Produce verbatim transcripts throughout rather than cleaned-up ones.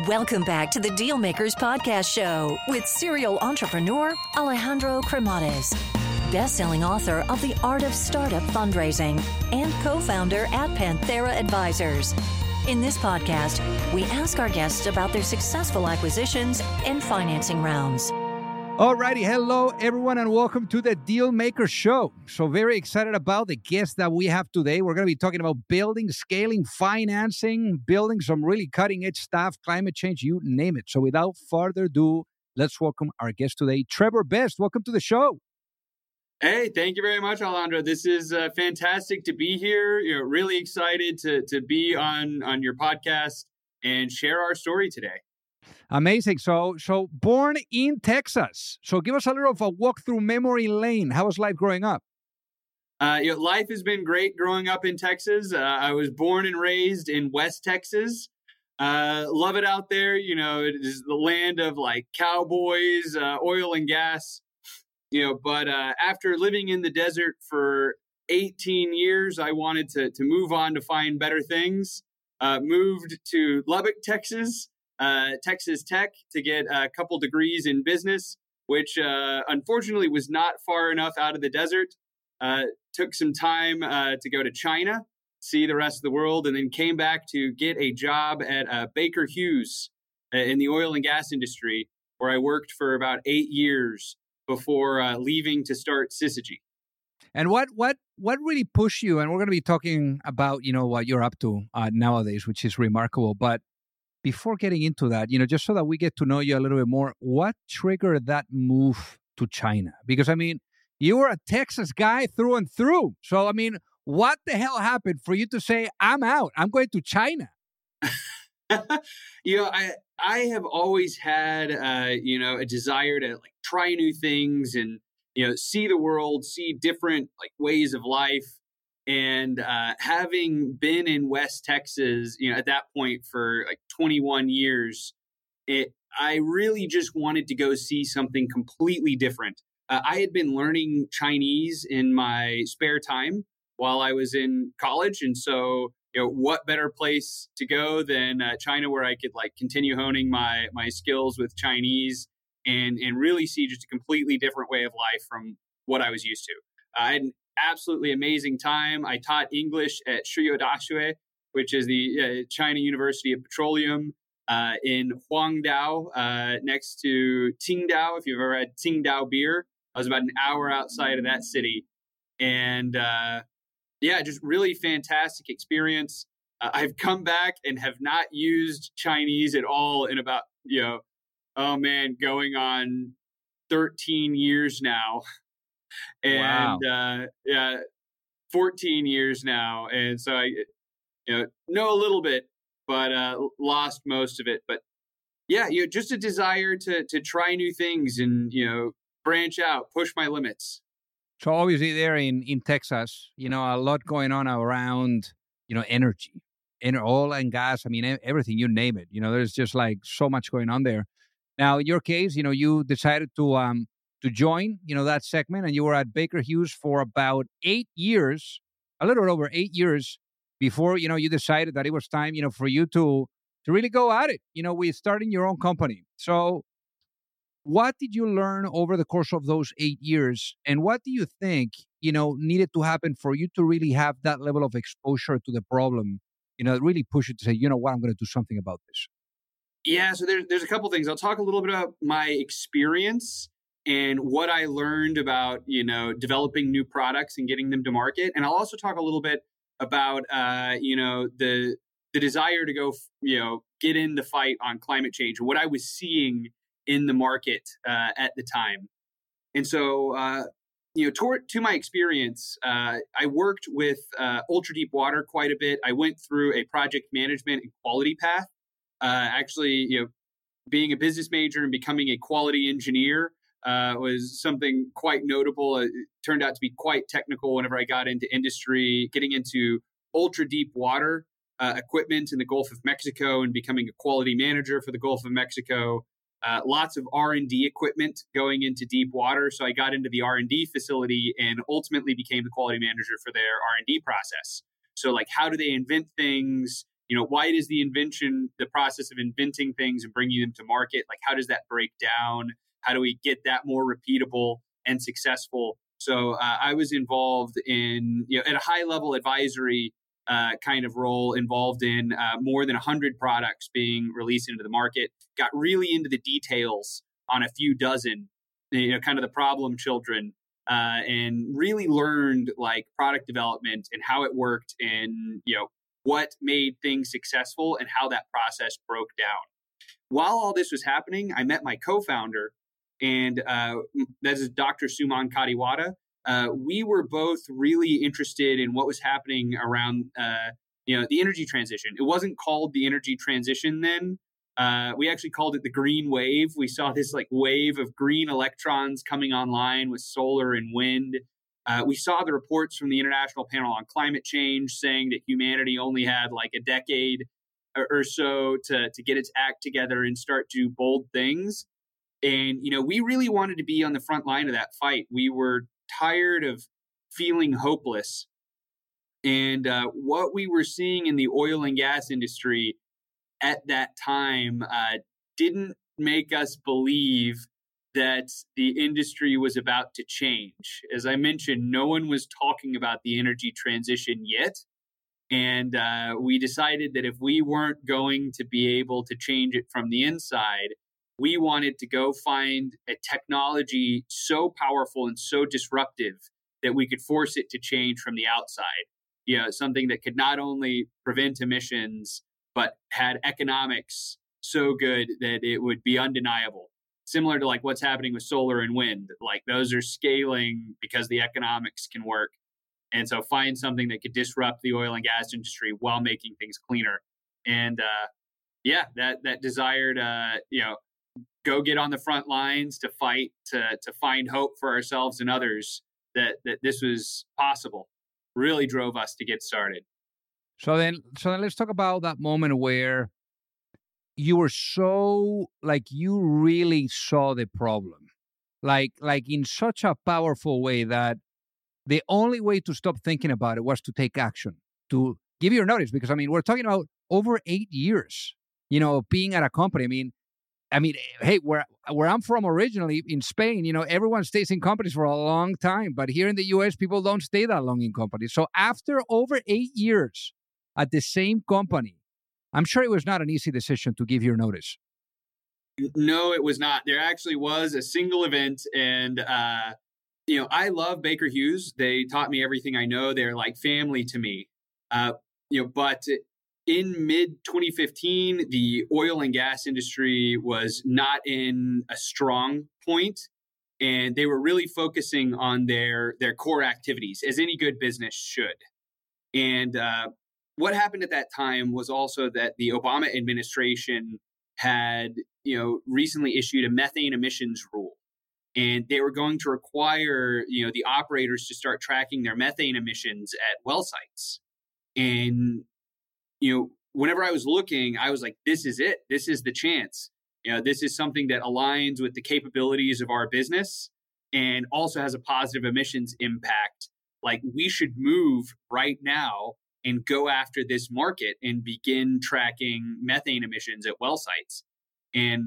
Welcome back to the Dealmakers Podcast Show with serial entrepreneur Alejandro Cremades, best-selling author of The Art of Startup Fundraising and co-founder at Panthera Advisors. In this podcast, we ask our guests about their successful acquisitions and financing rounds. Alrighty, hello everyone and welcome to the Dealmaker Show. So very excited about the guest that we have today. We're going to be talking about building, scaling, financing, building some really cutting edge stuff, climate change, you name it. So without further ado, let's welcome our guest today, Trevor Best. Welcome to the show. Hey, thank you very much, Alejandro. This is uh, fantastic to be here. You know, really excited to to be on on your podcast and share our story today. Amazing. So, so born in Texas. So give us a little of a walk through memory lane. How was life growing up? Uh, you know, life has been great growing up in Texas. Uh, I was born and raised in West Texas. Uh, love it out there. You know, it is the land of like cowboys, uh, oil and gas. You know, but uh, after living in the desert for eighteen years, I wanted to to move on to find better things. Uh, moved to Lubbock, Texas. Uh, Texas Tech to get a couple degrees in business, which uh, unfortunately was not far enough out of the desert. Uh, took some time uh, to go to China, see the rest of the world, and then came back to get a job at uh, Baker Hughes uh, in the oil and gas industry, where I worked for about eight years before uh, leaving to start Syzygy. And what what what really pushed you? And we're going to be talking about, you know, what you're up to uh, nowadays, which is remarkable. But before getting into that, you know, just so that we get to know you a little bit more, what triggered that move to China? Because, I mean, you were a Texas guy through and through. So, I mean, what the hell happened for you to say, I'm out, I'm going to China? you know, I I have always had, uh, you know, a desire to like try new things and, you know, see the world, see different like ways of life. And uh, having been in West Texas, you know, at that point for like twenty-one years, it, I really just wanted to go see something completely different. Uh, I had been learning Chinese in my spare time while I was in college. And so, you know, what better place to go than uh, China, where I could like continue honing my my skills with Chinese and, and really see just a completely different way of life from what I was used to. Uh, I had absolutely amazing time. I taught English at Shiyu Dashue, which is the uh, China University of Petroleum uh, in Huangdao, uh, next to Qingdao. If you've ever had Qingdao beer, I was about an hour outside of that city. And uh, yeah, just really fantastic experience. Uh, I've come back and have not used Chinese at all in about, you know, oh man, going on thirteen years now. And wow. uh, yeah, fourteen years now. And so I, you know, know a little bit, but uh, lost most of it. But yeah, you know, just a desire to to try new things and, you know, branch out, push my limits. So obviously there in, in Texas, you know, a lot going on around, you know, energy, and oil and gas. I mean, e- everything, you name it. You know, there's just like so much going on there. Now, in your case, you know, you decided to um to join, you know, that segment, and you were at Baker Hughes for about eight years, a little over eight years before, you know, you decided that it was time, you know, for you to to really go at it, you know, with starting your own company. So what did you learn over the course of those eight years? And what do you think, you know, needed to happen for you to really have that level of exposure to the problem, you know, really push you to say, you know what, I'm going to do something about this? Yeah, so there's there's a couple things. I'll talk a little bit about my experience and what I learned about, you know, developing new products and getting them to market. And I'll also talk a little bit about, uh, you know, the the desire to go, you know, get in the fight on climate change, what I was seeing in the market uh, at the time. And so, uh, you know, toward, to my experience, uh, I worked with uh, ultra deep water quite a bit. I went through a project management and quality path. Uh, actually, you know, being a business major and becoming a quality engineer uh, was something quite notable. It turned out to be quite technical whenever I got into industry, getting into ultra deep water uh, equipment in the Gulf of Mexico and becoming a quality manager for the Gulf of Mexico. Uh, lots of R and D equipment going into deep water. So I got into the R and D facility and ultimately became the quality manager for their R and D process. So like, how do they invent things? you know, why does the invention, the process of inventing things and bringing them to market, like how does that break down? How do we get that more repeatable and successful? So uh, I was involved in, you know, at a high level advisory uh, kind of role, involved in uh, more than one hundred products being released into the market, got really into the details on a few dozen, you know, kind of the problem children, uh, and really learned like product development and how it worked and, you know, what made things successful and how that process broke down. While all this was happening, I met my co-founder, and uh, that is Doctor Suman Kadiwada. Uh, we were both really interested in what was happening around, uh, you know, the energy transition. It wasn't called the energy transition then. Uh, we actually called it the green wave. We saw this like wave of green electrons coming online with solar and wind. Uh, we saw the reports from the International Panel on Climate Change saying that humanity only had like a decade or, or so to, to get its act together and start to do bold things. And, you know, we really wanted to be on the front line of that fight. We were tired of feeling hopeless. And uh, what we were seeing in the oil and gas industry at that time uh, didn't make us believe that the industry was about to change. As I mentioned, no one was talking about the energy transition yet. And uh, we decided that if we weren't going to be able to change it from the inside, we wanted to go find a technology so powerful and so disruptive that we could force it to change from the outside. You know, something that could not only prevent emissions, but had economics so good that it would be undeniable. Similar to like what's happening with solar and wind. Like those are scaling because the economics can work. And so find something that could disrupt the oil and gas industry while making things cleaner. And uh, yeah, that that desired, uh, you know, go get on the front lines to fight, to to find hope for ourselves and others that that this was possible, really drove us to get started. So then, so then let's talk about that moment where you were so, like, you really saw the problem, like, like in such a powerful way that the only way to stop thinking about it was to take action, to give your notice. Because, I mean, we're talking about over eight years, you know, being at a company. I mean, I mean, hey, where where I'm from originally in Spain, you know, everyone stays in companies for a long time. But here in the U S, people don't stay that long in companies. So after over eight years at the same company, I'm sure it was not an easy decision to give your notice. No, it was not. There actually was a single event. And, uh, you know, I love Baker Hughes. They taught me everything I know. They're like family to me. Uh, you know, but in mid twenty fifteen, the oil and gas industry was not in a strong point, and they were really focusing on their their core activities, as any good business should. And uh, what happened at that time was also that the Obama administration had, you know, recently issued a methane emissions rule, and they were going to require, you know, the operators to start tracking their methane emissions at well sites. And you know, whenever I was looking, I was like, this is it. This is the chance. You know, this is something that aligns with the capabilities of our business and also has a positive emissions impact. Like, we should move right now and go after this market and begin tracking methane emissions at well sites. And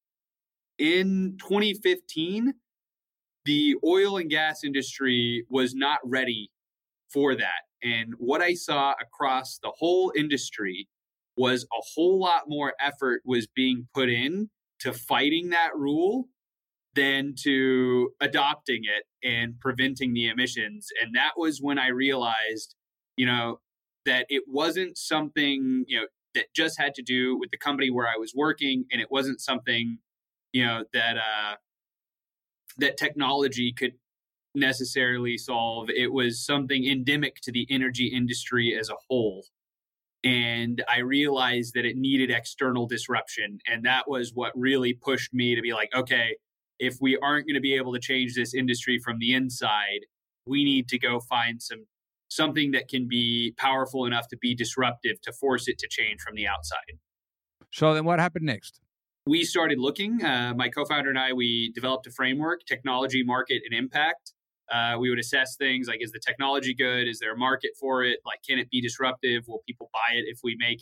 in twenty fifteen, the oil and gas industry was not ready for that. And what I saw across the whole industry was a whole lot more effort was being put in to fighting that rule than to adopting it and preventing the emissions. And that was when I realized, you know, that it wasn't something, you know, that just had to do with the company where I was working. And it wasn't something, you know, that, uh, that technology could necessarily solve. It was something endemic to the energy industry as a whole. And I realized that it needed external disruption. And that was what really pushed me to be like, okay, if we aren't going to be able to change this industry from the inside, we need to go find some something that can be powerful enough to be disruptive to force it to change from the outside. So then what happened next? We started looking. Uh, my co-founder and I, we developed a framework, technology, market, and impact. Uh, we would assess things like, is the technology good? Is there a market for it? Like, can it be disruptive? Will people buy it if we make it?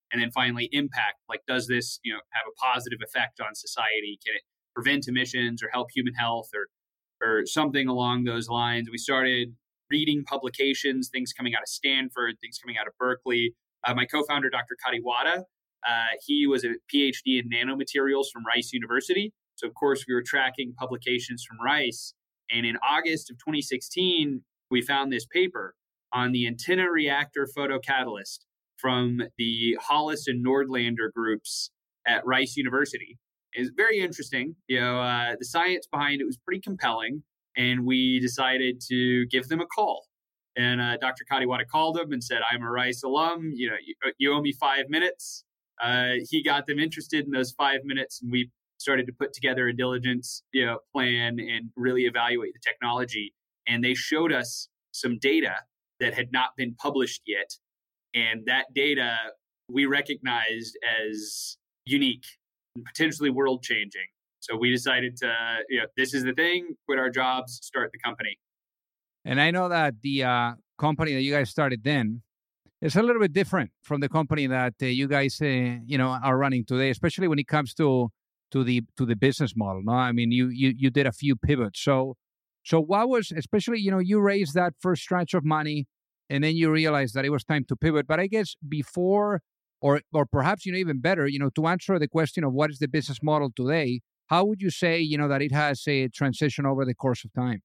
And then finally, impact. Like, does this, you know, have a positive effect on society? Can it prevent emissions or help human health or or something along those lines? We started reading publications, things coming out of Stanford, things coming out of Berkeley. Uh, my co-founder, Doctor Kadiwada, uh, he was a PhD in nanomaterials from Rice University. So, of course, we were tracking publications from Rice. And in August of twenty sixteen, we found this paper on the antenna reactor photocatalyst from the Hollis and Nordlander groups at Rice University. It's very interesting. You know, uh, the science behind it was pretty compelling, and we decided to give them a call. And uh, Doctor Kadiwada called them and said, "I'm a Rice alum. You know, you, you owe me five minutes." Uh, he got them interested in those five minutes, and we started to put together a diligence, you know, plan and really evaluate the technology. And they showed us some data that had not been published yet, and that data we recognized as unique and potentially world-changing. So we decided to, you know, this is the thing, quit our jobs, start the company. And I know that the uh, company that you guys started then is a little bit different from the company that uh, you guys, uh, you know, are running today, especially when it comes to to the to the business model. No, I mean, you you you did a few pivots. So so what was, especially, you know, you raised that first tranche of money, and then you realized that it was time to pivot. But I guess before, or or perhaps, you know, even better, you know, to answer the question of what is the business model today, how would you say, you know, that it has a transition over the course of time?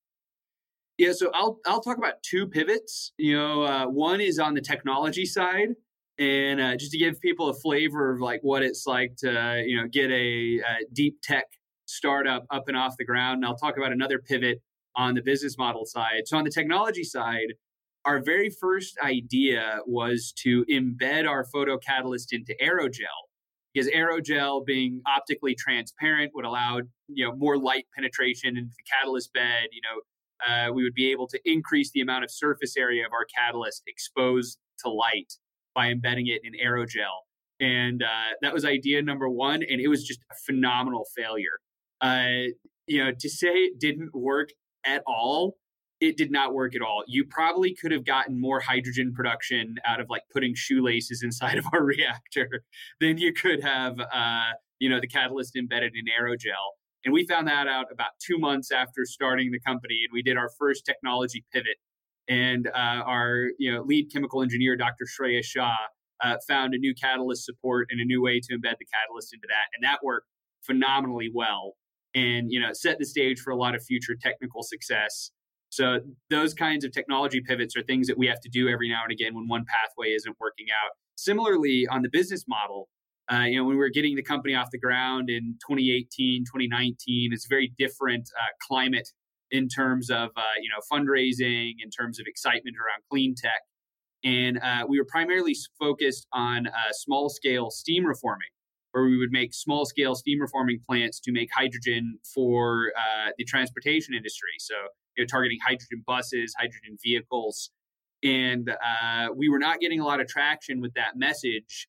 Yeah, so I'll I'll talk about two pivots. You know, uh, one is on the technology side, and uh, just to give people a flavor of like what it's like to uh, you know get a, a deep tech startup up and off the ground. And I'll talk about another pivot on the business model side. So on the technology side, our very first idea was to embed our photocatalyst into aerogel, because aerogel, being optically transparent, would allow, you know, more light penetration into the catalyst bed. You know, uh, we would be able to increase the amount of surface area of our catalyst exposed to light by embedding it in aerogel. And uh, that was idea number one, and it was just a phenomenal failure. Uh, you know, to say it didn't work at all, it did not work at all. You probably could have gotten more hydrogen production out of like putting shoelaces inside of our reactor than you could have, uh, you know, the catalyst embedded in aerogel. And we found that out about two months after starting the company, and we did our first technology pivot. And uh, our, you know, lead chemical engineer, Doctor Shreya Shah, uh, found a new catalyst support and a new way to embed the catalyst into that, and that worked phenomenally well. And, you know, set the stage for a lot of future technical success. So those kinds of technology pivots are things that we have to do every now and again when one pathway isn't working out. Similarly, on the business model, uh, you know, when we were getting the company off the ground in twenty eighteen, twenty nineteen, it's a very different uh, climate in terms of, uh, you know, fundraising, in terms of excitement around clean tech. And uh, we were primarily focused on uh, small-scale steam reforming, where we would make small-scale steam reforming plants to make hydrogen for uh, the transportation industry. So, you know, targeting hydrogen buses, hydrogen vehicles. And uh, we were not getting a lot of traction with that message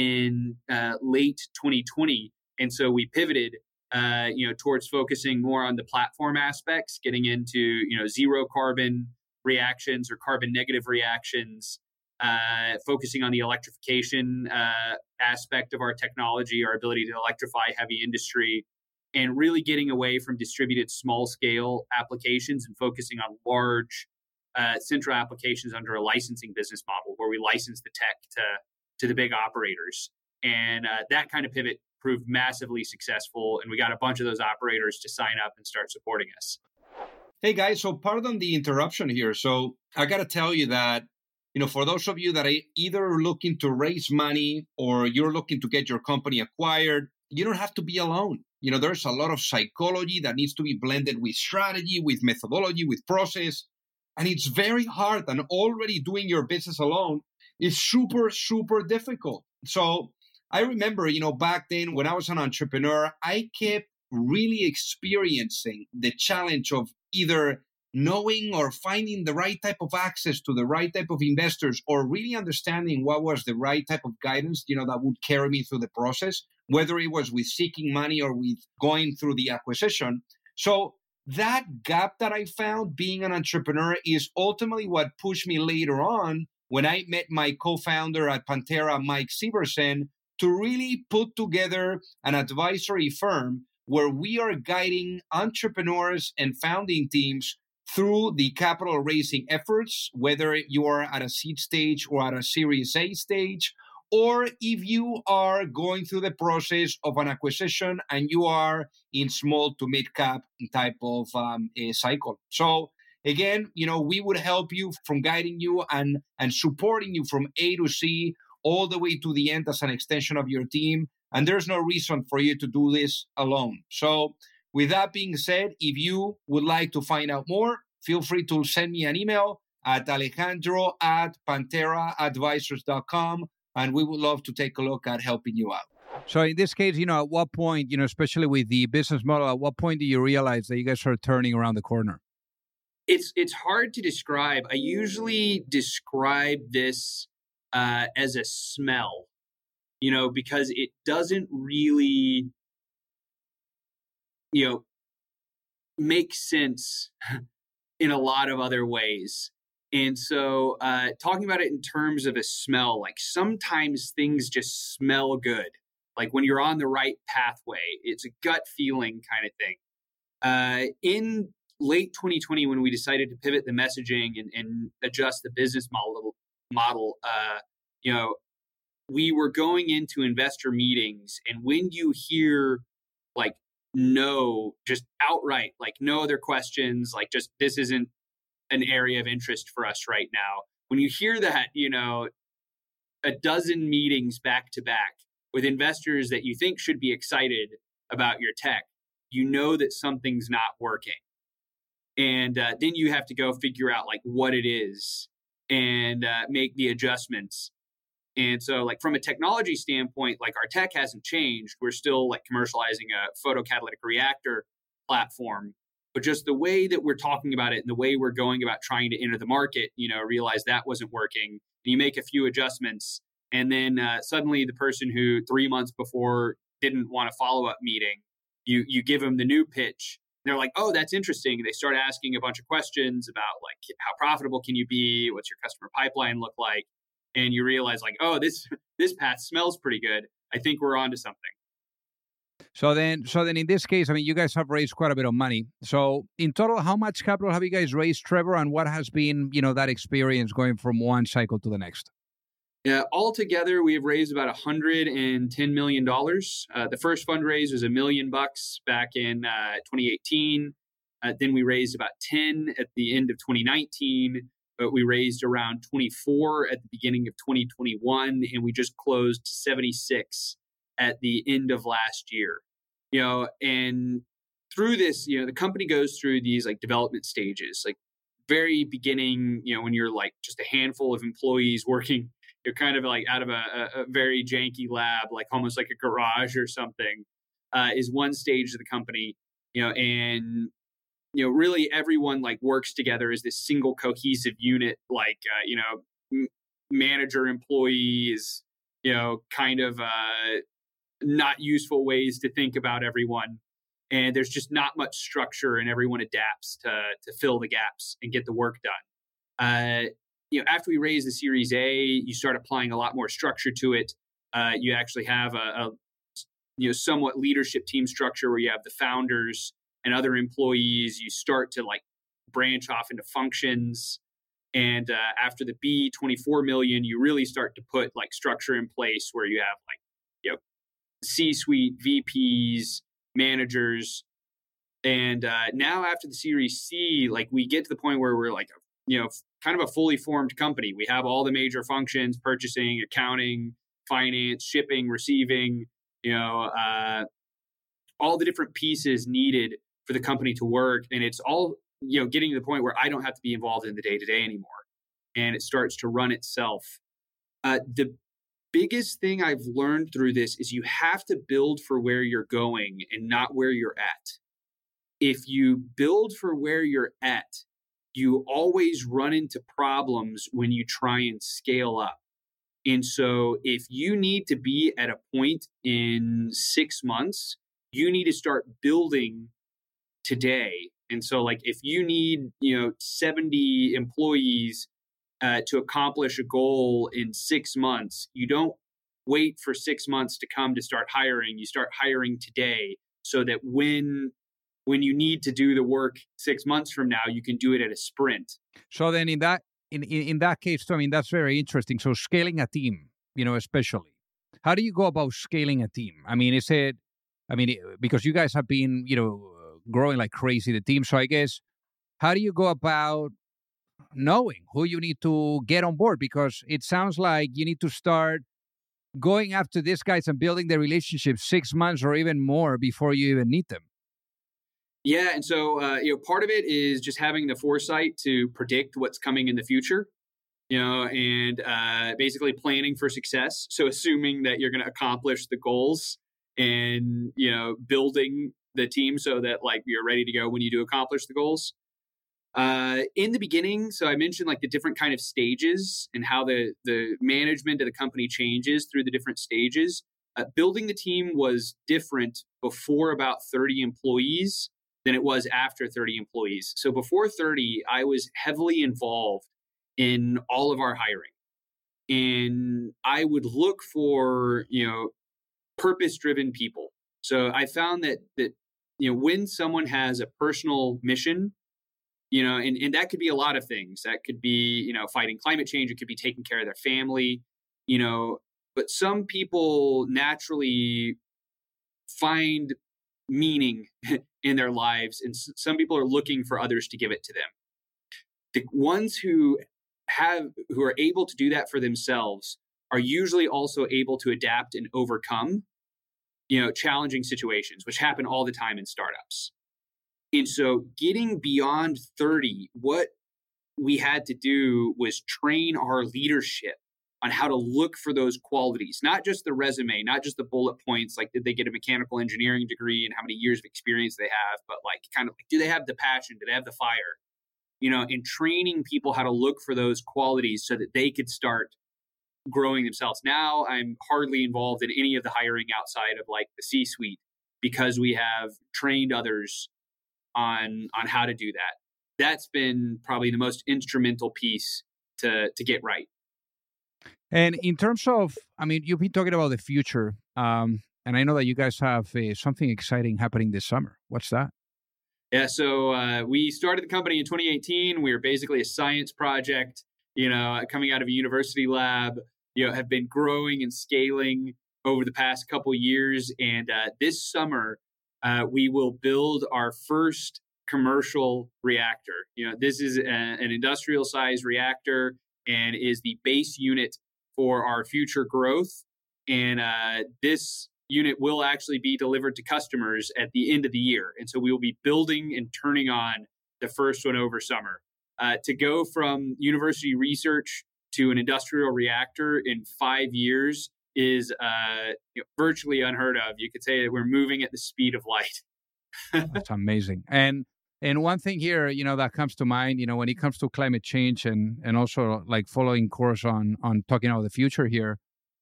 in uh, late twenty twenty. And so we pivoted, uh, you know, towards focusing more on the platform aspects, getting into, you know, zero carbon reactions or carbon negative reactions, uh, focusing on the electrification uh, aspect of our technology, our ability to electrify heavy industry, and really getting away from distributed small scale applications and focusing on large uh, central applications under a licensing business model where we license the tech to, to the big operators. And uh, that kind of pivot proved massively successful. And we got a bunch of those operators to sign up and start supporting us. Hey guys, so pardon the interruption here. So I got to tell you that, you know, for those of you that are either looking to raise money or you're looking to get your company acquired, you don't have to be alone. You know, there's a lot of psychology that needs to be blended with strategy, with methodology, with process. And it's very hard. And already doing your business alone is super, super difficult. So I remember, you know, back then when I was an entrepreneur, I kept really experiencing the challenge of either knowing or finding the right type of access to the right type of investors, or really understanding what was the right type of guidance, you know, that would carry me through the process, whether it was with seeking money or with going through the acquisition. So that gap that I found being an entrepreneur is ultimately what pushed me later on when I met my co-founder at Pantera, Mike Severson, to really put together an advisory firm where we are guiding entrepreneurs and founding teams through the capital raising efforts, whether you are at a seed stage or at a Series A stage, or if you are going through the process of an acquisition and you are in small to mid cap type of um, a cycle. So again, you know, we would help you from guiding you and, and supporting you from A to C all the way to the end as an extension of your team. And there's no reason for you to do this alone. So with that being said, if you would like to find out more, feel free to send me an email at Alejandro at Pantera Advisors dot com. And we would love to take a look at helping you out. So in this case, you know, at what point, you know, especially with the business model, at what point do you realize that you guys are turning around the corner? It's it's hard to describe. I usually describe this uh, as a smell, you know, because it doesn't really, you know, make sense in a lot of other ways. And so uh, talking about it in terms of a smell, like sometimes things just smell good. Like when you're on the right pathway, it's a gut feeling kind of thing. Uh, in late twenty twenty, when we decided to pivot the messaging and, and adjust the business model, model, uh, you know, we were going into investor meetings, and when you hear like no, just outright, like no other questions, like just this isn't an area of interest for us right now. When you hear that, you know, a dozen meetings back to back with investors that you think should be excited about your tech, you know that something's not working. And uh, then you have to go figure out like what it is and uh, make the adjustments. And so like from a technology standpoint, like our tech hasn't changed. We're still like commercializing a photocatalytic reactor platform. But just the way that we're talking about it and the way we're going about trying to enter the market, you know, realize that wasn't working. And you make a few adjustments. And then uh, suddenly the person who three months before didn't want a follow-up meeting, you you give them the new pitch. They're like, oh, that's interesting. They start asking a bunch of questions about like, how profitable can you be? What's your customer pipeline look like? And you realize like, oh, this this path smells pretty good. I think we're onto something. So then, so then in this case, I mean, you guys have raised quite a bit of money. So in total, how much capital have you guys raised, Trevor? And what has been, you know, that experience going from one cycle to the next? Yeah, altogether, we've raised about one hundred ten million dollars. Uh, the first fundraise was a million bucks back in uh, twenty eighteen. Uh, then we raised about ten at the end of twenty nineteen. But we raised around twenty-four at the beginning of twenty twenty-one. And we just closed seventy-six at the end of last year. You know, and through this, you know, the company goes through these like development stages, like very beginning, you know, when you're like just a handful of employees working, you're kind of like out of a, a very janky lab, like almost like a garage or something, uh, is one stage of the company, you know, and, you know, really everyone like works together as this single cohesive unit, like, uh, you know, m- manager employees, you know, kind of, uh, not useful ways to think about everyone. And there's just not much structure, and everyone adapts to to fill the gaps and get the work done. Uh, you know, after we raise the Series A, you start applying a lot more structure to it. Uh, you actually have a, a you know somewhat leadership team structure where you have the founders and other employees. You start to like branch off into functions. And uh, after the B, twenty-four million, you really start to put like structure in place where you have like, you know, C-suite, V Ps, managers. And uh, now after the Series C, like we get to the point where we're like, you know, kind of a fully formed company. We have all the major functions: purchasing, accounting, finance, shipping, receiving, you know, uh, all the different pieces needed for the company to work. And it's all, you know, getting to the point where I don't have to be involved in the day-to-day anymore. And it starts to run itself. Uh, the biggest thing I've learned through this is you have to build for where you're going and not where you're at. If you build for where you're at, you always run into problems when you try and scale up. And so if you need to be at a point in six months, you need to start building today. And so like if you need, you know, seventy employees uh, to accomplish a goal in six months, you don't wait for six months to come to start hiring. You start hiring today so that when when you need to do the work six months from now, you can do it at a sprint. So then in that in, in, in that case, too, I mean, that's very interesting. So scaling a team, you know, especially, how do you go about scaling a team? I mean, is it, I mean, because you guys have been, you know, growing like crazy, the team. So I guess, how do you go about knowing who you need to get on board? Because it sounds like you need to start going after these guys and building the relationship six months or even more before you even need them. Yeah, and so uh, you know, part of it is just having the foresight to predict what's coming in the future, you know, and uh, basically planning for success. So assuming that you're going to accomplish the goals, and you know, building the team so that like you're ready to go when you do accomplish the goals. Uh, in the beginning, so I mentioned like the different kind of stages and how the the management of the company changes through the different stages. Uh, building the team was different before about thirty employees than it was after thirty employees. So before thirty, I was heavily involved in all of our hiring. And I would look for, you know, purpose-driven people. So I found that, that, you know, when someone has a personal mission, you know, and, and that could be a lot of things. That could be, you know, fighting climate change. It could be taking care of their family, you know, but some people naturally find meaning in their lives, and some people are looking for others to give it to them. The ones who have who are able to do that for themselves are usually also able to adapt and overcome, you know, challenging situations, which happen all the time in startups. And so getting beyond thirty, what we had to do was train our leadership on how to look for those qualities, not just the resume, not just the bullet points, like did they get a mechanical engineering degree and how many years of experience they have, but like kind of like, do they have the passion? Do they have the fire? You know, and training people how to look for those qualities so that they could start growing themselves. Now I'm hardly involved in any of the hiring outside of like the C-suite because we have trained others on on how to do that. That's been probably the most instrumental piece to to get right. And in terms of, I mean, you've been talking about the future, um, and I know that you guys have uh, something exciting happening this summer. What's that? Yeah, so uh, we started the company in twenty eighteen. We were basically a science project, you know, coming out of a university lab, you know, have been growing and scaling over the past couple years. And uh, this summer, uh, we will build our first commercial reactor. You know, this is a, an industrial size reactor and is the base unit for our future growth. And uh, this unit will actually be delivered to customers at the end of the year. And so we will be building and turning on the first one over summer. Uh, to go from university research to an industrial reactor in five years is uh, you know, virtually unheard of. You could say that we're moving at the speed of light. That's amazing. And and one thing here, you know, that comes to mind, you know, when it comes to climate change and and also like following course on on talking about the future here,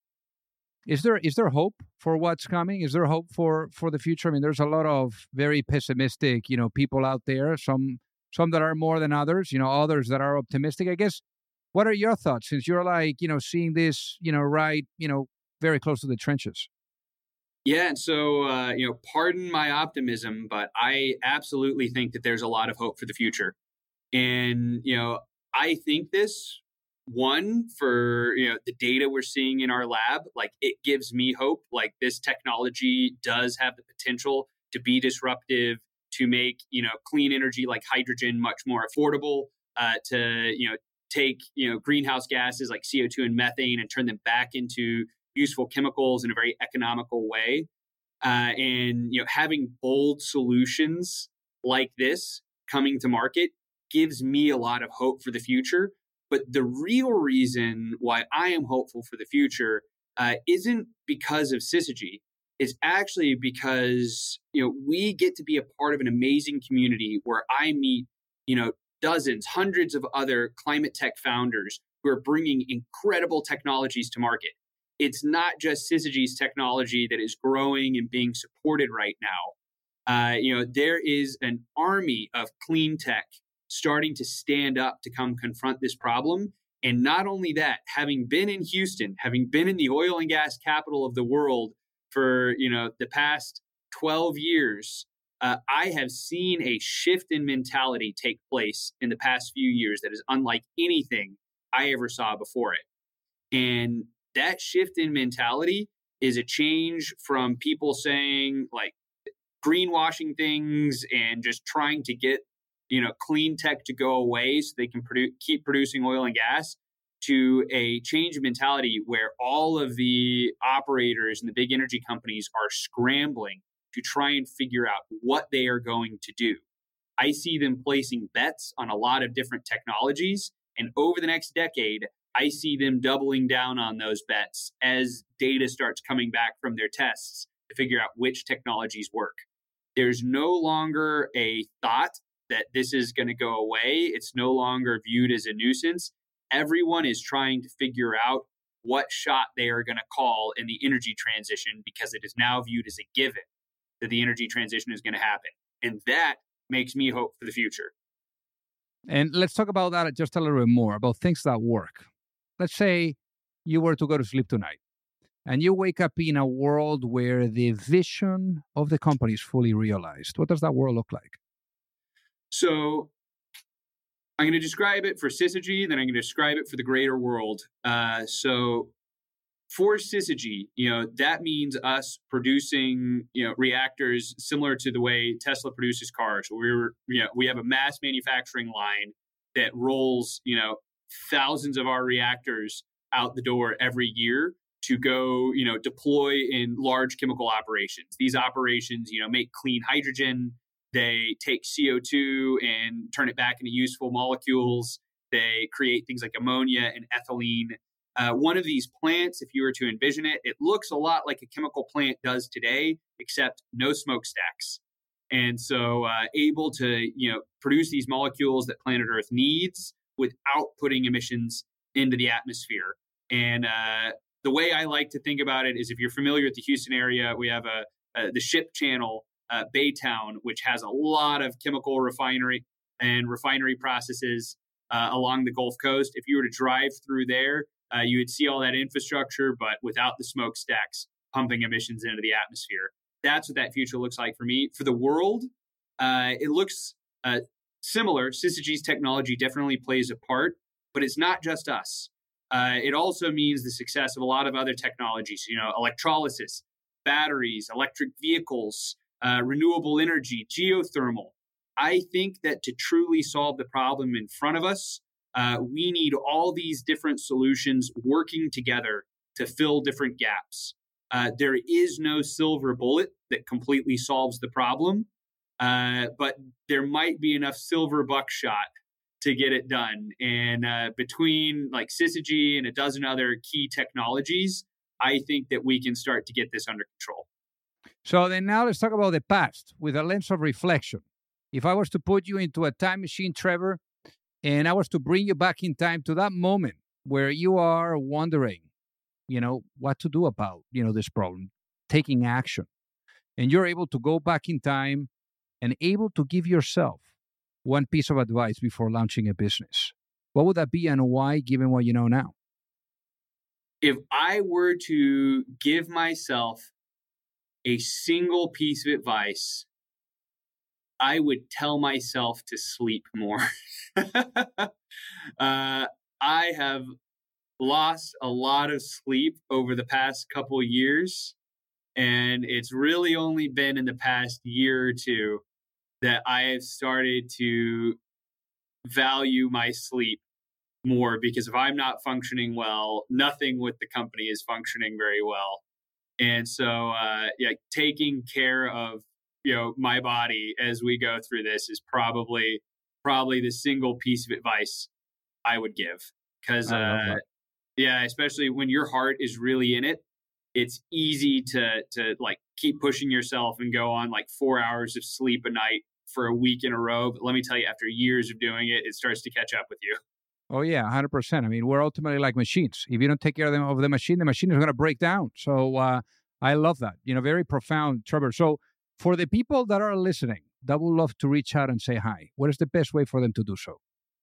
is there is there hope for what's coming? Is there hope for for the future? I mean, there's a lot of very pessimistic, you know, people out there. Some some that are more than others, you know, others that are optimistic. I guess. What are your thoughts since you're like, you know, seeing this, you know, right, you know, very close to the trenches? Yeah. And so, uh, you know, pardon my optimism, but I absolutely think that there's a lot of hope for the future. And, you know, I think this, one, for, you know, the data we're seeing in our lab, like it gives me hope. Like this technology does have the potential to be disruptive, to make, you know, clean energy like hydrogen much more affordable, uh, to, you know, take, you know, greenhouse gases like C O two and methane and turn them back into useful chemicals in a very economical way. Uh, and, you know, having bold solutions like this coming to market gives me a lot of hope for the future. But the real reason why I am hopeful for the future uh, isn't because of Syzygy. It's actually because, you know, we get to be a part of an amazing community where I meet, you know, dozens, hundreds of other climate tech founders who are bringing incredible technologies to market. It's not just Syzygy's technology that is growing and being supported right now. Uh, you know, there is an army of clean tech starting to stand up to come confront this problem. And not only that, having been in Houston, having been in the oil and gas capital of the world for, you know, the past twelve years, uh, I have seen a shift in mentality take place in the past few years that is unlike anything I ever saw before it. And that shift in mentality is a change from people saying like greenwashing things and just trying to get, you know, clean tech to go away so they can produ- keep producing oil and gas, to a change of mentality where all of the operators and the big energy companies are scrambling to try and figure out what they are going to do. I see them placing bets on a lot of different technologies. And over the next decade, I see them doubling down on those bets as data starts coming back from their tests to figure out which technologies work. There's no longer a thought that this is going to go away. It's no longer viewed as a nuisance. Everyone is trying to figure out what shot they are going to call in the energy transition, because it is now viewed as a given that the energy transition is going to happen. And that makes me hope for the future. And let's talk about that just a little bit more, about things that work. Let's say you were to go to sleep tonight and you wake up in a world where the vision of the company is fully realized. What does that world look like? So I'm going to describe it for Syzygy, then I'm going to describe it for the greater world. Uh, so for Syzygy, you know, that means us producing, you know, reactors similar to the way Tesla produces cars. We're, you know, we have a mass manufacturing line that rolls, you know, thousands of our reactors out the door every year to go, you know, deploy in large chemical operations. These operations, you know, make clean hydrogen. They take C O two and turn it back into useful molecules. They create things like ammonia and ethylene. Uh, one of these plants, if you were to envision it, it looks a lot like a chemical plant does today, except no smokestacks. And so uh, able to, you know, produce these molecules that planet Earth needs without putting emissions into the atmosphere. And uh, the way I like to think about it is, if you're familiar with the Houston area, we have a, a the ship channel, uh, Baytown, which has a lot of chemical refinery and refinery processes uh, along the Gulf Coast. If you were to drive through there, uh, you would see all that infrastructure, but without the smokestacks pumping emissions into the atmosphere. That's what that future looks like for me. For the world, uh, it looks uh, similar. Syzygy's technology definitely plays a part, but it's not just us. Uh, it also means the success of a lot of other technologies, you know, electrolysis, batteries, electric vehicles, uh, renewable energy, geothermal. I think that to truly solve the problem in front of us, uh, we need all these different solutions working together to fill different gaps. Uh, there is no silver bullet that completely solves the problem, uh, but there might be enough silver buckshot to get it done. And uh, between like Syzygy and a dozen other key technologies, I think that we can start to get this under control. So then now let's talk about the past with a lens of reflection. If I was to put you into a time machine, Trevor, and I was to bring you back in time to that moment where you are wondering, you know, what to do about, you know, this problem, taking action, and you're able to go back in time and able to give yourself one piece of advice before launching a business, what would that be and why, given what you know now? If I were to give myself a single piece of advice, I would tell myself to sleep more. uh, I have lost a lot of sleep over the past couple years, and it's really only been in the past year or two that I have started to value my sleep more, because if I'm not functioning well, nothing with the company is functioning very well. And so uh, yeah, taking care of, you know, my body as we go through this is probably probably the single piece of advice I would give. Because uh, yeah, especially when your heart is really in it, it's easy to to like keep pushing yourself and go on like four hours of sleep a night for a week in a row. But let me tell you, after years of doing it, it starts to catch up with you. Oh, yeah, one hundred percent. I mean, we're ultimately like machines. If you don't take care of, them, of the machine, the machine is going to break down. So uh, I love that. You know, very profound, Trevor. So for the people that are listening that would love to reach out and say hi, what is the best way for them to do so?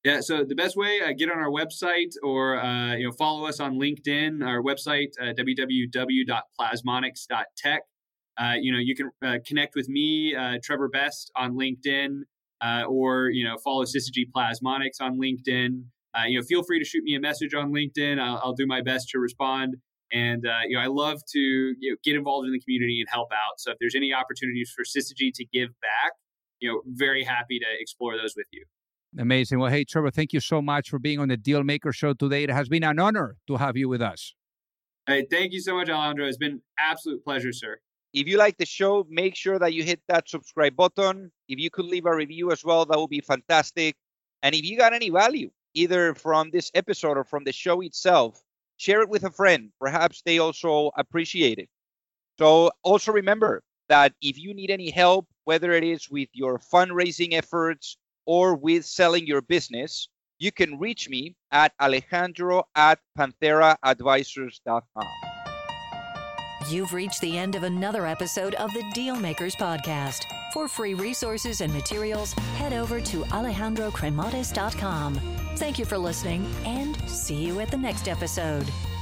Yeah, so the best way, uh, get on our website or uh, you know follow us on LinkedIn. Our website, uh, w w w dot plasmonics dot tech. Uh, you know, you can uh, connect with me, uh, Trevor Best, on LinkedIn, uh, or you know follow Syzygy Plasmonics on LinkedIn. Uh, you know, feel free to shoot me a message on LinkedIn. I'll, I'll do my best to respond. And uh, you know, I love to you know, get involved in the community and help out. So if there's any opportunities for Syzygy to give back, you know, very happy to explore those with you. Amazing. Well, hey, Trevor, thank you so much for being on the Dealmaker Show today. It has been an honor to have you with us. Hey, thank you so much, Alejandro. It's been an absolute pleasure, sir. If you like the show, make sure that you hit that subscribe button. If you could leave a review as well, that would be fantastic. And if you got any value, either from this episode or from the show itself, share it with a friend. Perhaps they also appreciate it. So also remember that if you need any help, whether it is with your fundraising efforts or with selling your business, you can reach me at Alejandro at Panthera Advisors dot com. You've reached the end of another episode of the Dealmakers Podcast. For free resources and materials, head over to Alejandro Cremades dot com. Thank you for listening, and see you at the next episode.